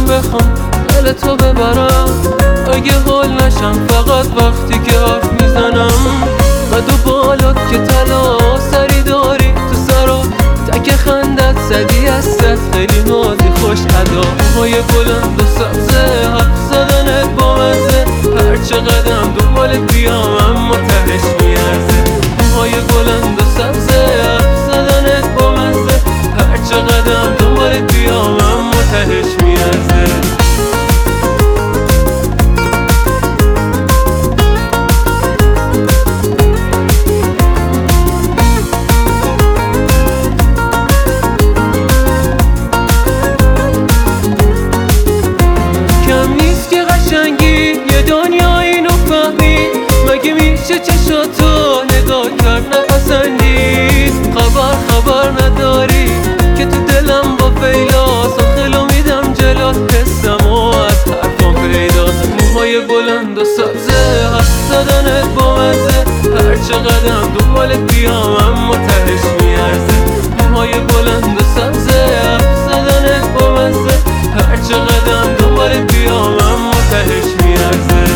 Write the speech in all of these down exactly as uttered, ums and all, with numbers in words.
بخوام دل تو ببرم، اگه حال نشم فقط وقتی که حرف میزنم. قد و بالات که طلا سری داری تو سرا، تک خندت زدی هستت خیلی نازی خوش ادا. موهای بلند و سبزه حرف زدنت با مزه، هرچه قدم دنبالت بیام اما تهش میارزه. موهای بلند و سبزه حرف زدنت با مزه، هرچه قدم دنبالت بیام اما تهش میارزه. مگه میشه چشاتو نگاه کرد نپسندی؟ خبر خبر نداری که تو دلم با فیلاس، آخلو میدم جلات حسم و از حرفام پیداست. موهای بلند و سبزه حرف زدنت با مزه، هرچه قدم دنبالت بیام اما تهش میارزه. موهای بلند و سبزه حرف زدنت با مزه، هرچه قدم دنبالت بیام اما تهش میارزه.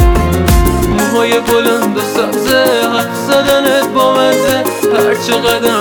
موهای بلند و سبزه حرف زدنت با مزه، هرچه قدم